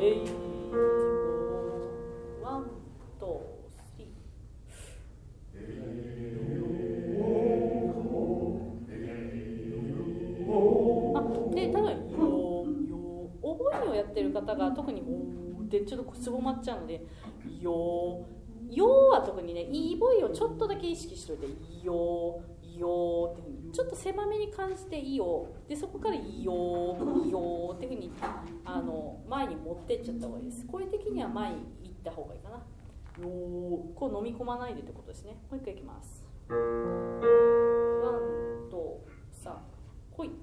ワン、ツー、スリー。で、多分覚えをやってる方が特にでちょっとすぼまっちゃうので、よは特にね、いいボイをちょっとだけ意識しておいて、よっていうふうにちょっと狭めに感じていいよで、そこからよっていうふうに前に持ってっちゃった方がいいです。声的には前に行った方がいいかな。こう飲み込まないでってことですね。もう一回いきます。ワン、ツー、サン、来い。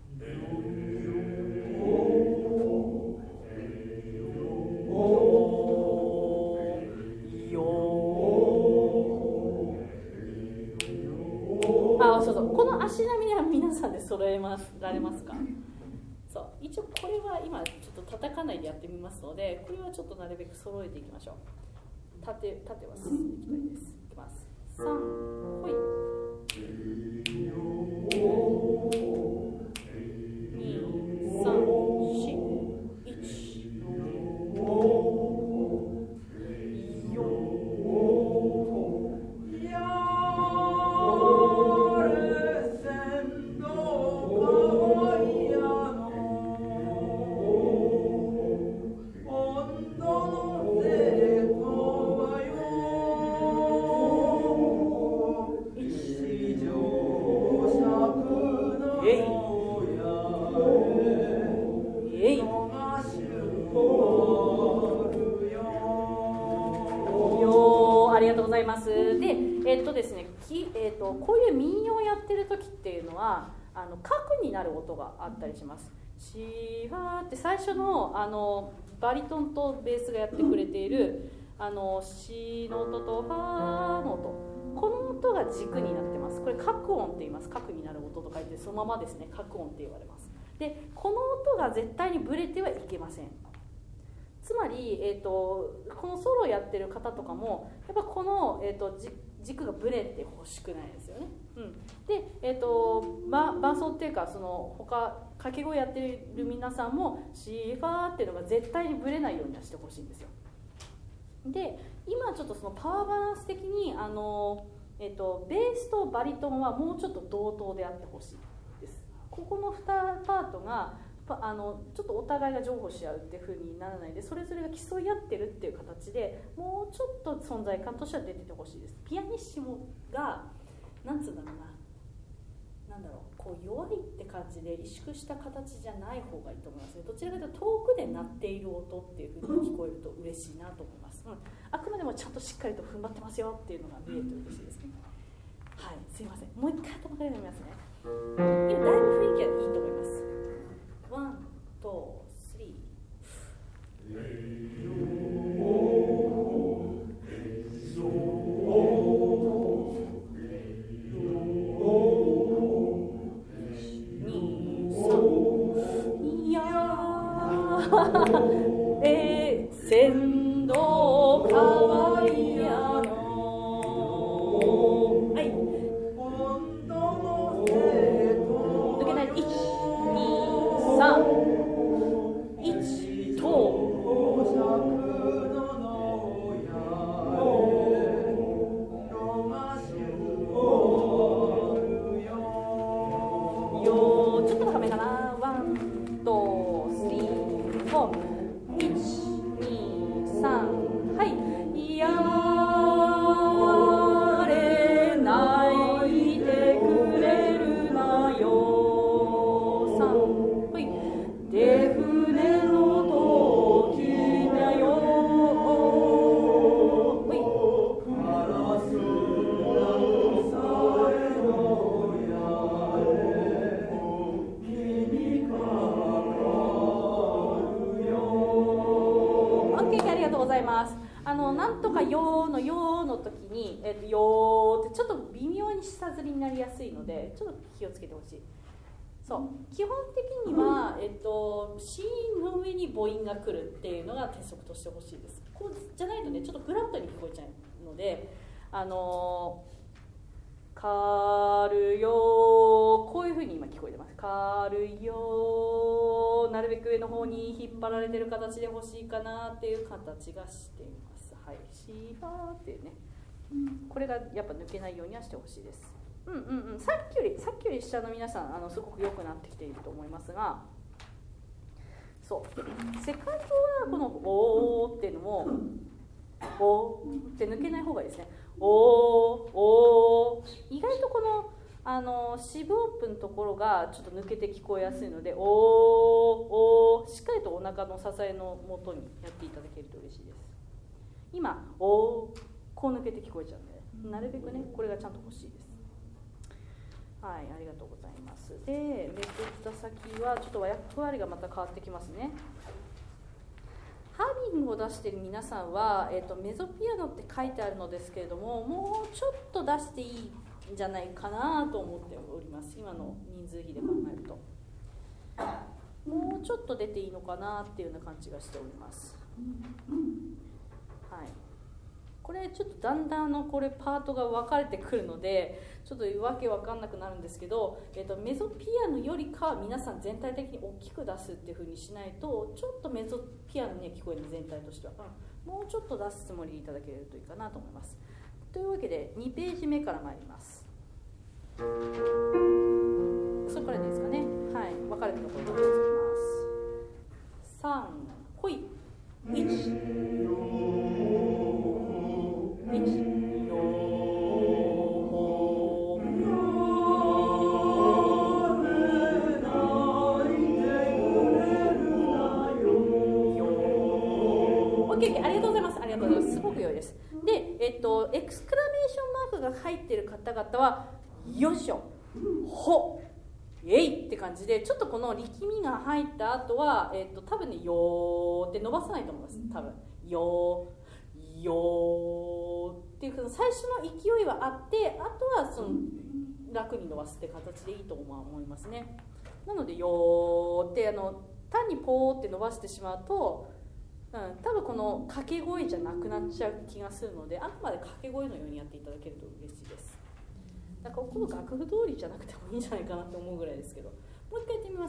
そうそう、この足並みは皆さんで揃えられますか？そう、一応これは今ちょっと叩かないでやってみますので、これはちょっとなるべく揃えていきましょう。縦は進んでいきたいです。いきます。3、ほい。2、3、4、1、ですね、こういう民謡をやってる時っていうのは核になる音があったりします。シファーって最初のバリトンとベースがやってくれているシの音とファーの音、この音が軸になってます。これ核音って言います。核になる音と書いてそのままですね、核音って言われます。で、この音が絶対にブレてはいけません。つまり、このソロをやってる方とかもやっぱこの、軸がブレてほしくないですよね。で、伴奏っていうかその他掛け声やってる皆さんもシーファーっていうのが絶対にブレないようにはしてほしいんですよ。で、今ちょっとそのパワーバランス的にベースとバリトンはもうちょっと同等であってほしいです。ここの2パートがちょっとお互いが譲歩し合うっていう風にならないで、それぞれが競い合ってるっていう形でもうちょっと存在感としては出ててほしいです。ピアニッシモがなんつうんだろうな、こう弱いって感じで萎縮した形じゃない方がいいと思いますね。どちらかというと遠くで鳴っている音っていう風に聞こえると嬉しいなと思います。あくまでもちゃんとしっかりと踏ん張ってますよっていうのが見えると嬉しいですね。はい、すいません。もう一回頭から読みますね。今だいぶ雰囲気はいいと思います。ワン、ツー、スリー。船頭かわいやの、はい、抜けない。1、2、3、1とちょっと高めかな。ワン、ツー、スリー、フォー、1、2、3、はい。やれ泣いてくれるなよ。3、はい。出船の時だよ。はい。ありがとうございます。なんとかよーの時に、よーってちょっと微妙に下ずりになりやすいので、ちょっと気をつけてほしい。そう、基本的には、C の上に母音が来るっていうのが鉄則としてほしいです。こうじゃないとね、ちょっとフラットに聞こえちゃうので、 かるよ、こういうふうに今聞こえてます。かるよ、なるべく上の方に引っ張られてる形で欲しいかなっていう形がしています。はい、シファーっていうね、これがやっぱ抜けないようにはしてほしいです。さっきより下の皆さんすごく良くなってきていると思いますが、そうセカンドはこのおーっていうのもおーって抜けない方がいいですね。おー意外とこの四分音符のところがちょっと抜けて聞こえやすいので、おーしっかりとお腹の支えのもとにやっていただけると嬉しいです。今おーこう抜けて聞こえちゃうんで、なるべくねこれがちゃんと欲しいです。はい、ありがとうございます。で、めくった先はちょっと役割がまた変わってきますね。ハーミングを出している皆さんは、メゾピアノって書いてあるのですけれども、もうちょっと出していいんじゃないかなと思っております。今の人数比で考えるともうちょっと出ていいのかなっていうような感じがしております。はい、これちょっとだんだんこれパートが分かれてくるのでちょっとわけわかんなくなるんですけど、メゾピアノよりかは皆さん全体的に大きく出すっていう風にしないとちょっとメゾピアノには聞こえるの、全体としては、もうちょっと出すつもりいただけるといいかなと思います。というわけで2ページ目から参ります。そこからでいいですかね。はい、分かれたところから続きます。3ほい1ありがとうございます。ありがとうございます。すごく良いです。で、エクスクラメーションマークが入っている方々はよいしょ、ほ、えいって感じで、ちょっとこの力みが入った後は、多分ね、よーって伸ばさないと思います。多分よーよーっていう最初の勢いはあって、あとはその楽に伸ばすって形でいいと思いますね。なのでよーって単にポーって伸ばしてしまうと、多分この掛け声じゃなくなっちゃう気がするので、あくまで掛け声のようにやっていただけると嬉しいです。だからこの楽譜通りじゃなくてもいいんじゃないかなと思うぐらいですけど、もう一回やってみます。